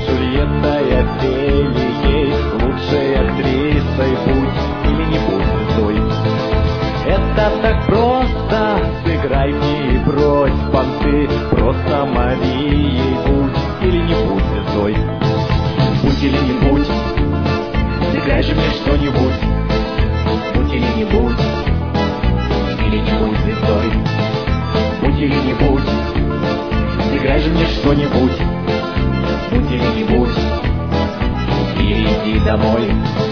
Джульетта и Офелией, лучшей актрисой будь или не будь звездой. Это так просто, сыграй мне и брось понты, просто Марией будь или не будь звездой. Будь или не будь, сыграй же мне что-нибудь. Будь или не будь звездой. Будь или не будь, сыграй же мне что-нибудь. Будь или не будь, или иди домой.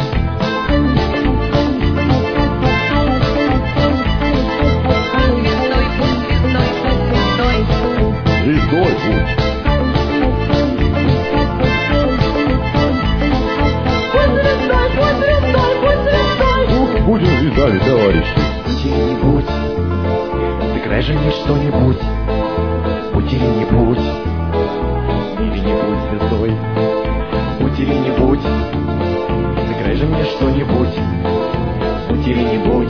Звездой будь. Будем звездами, товарищи. Будь или не будь, сыграй же мне что-нибудь. Будь или не будь звездой. Будь или не будь, сыграй же мне что-нибудь. Будь или не будь.